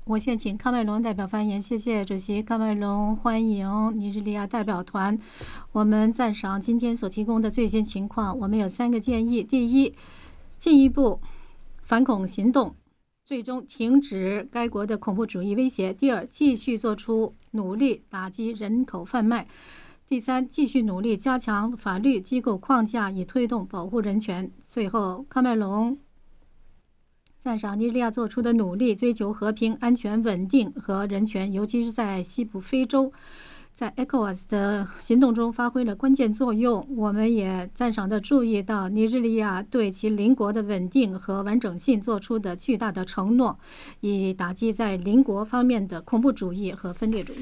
我现请喀麦隆代表发言。谢谢主席。喀麦隆欢迎尼日利亚代表团。我们赞赏今天所提供的最新情况。我们有3个建议：第一，进一步反恐行动，最终停止该国的恐怖主义威胁；第二，继续做出努力打击人口贩卖；第三，继续努力加强法律机构框架，以推动保护人权。最后，喀麦隆赞赏尼日利亚做出的努力，追求和平、安全、稳定和人权，尤其是在西部非洲，在 ECOWAS 的行动中发挥了关键作用。我们也赞赏地注意到尼日利亚对其邻国的稳定和完整性做出的巨大的承诺，以打击在邻国方面的恐怖主义和分裂主义。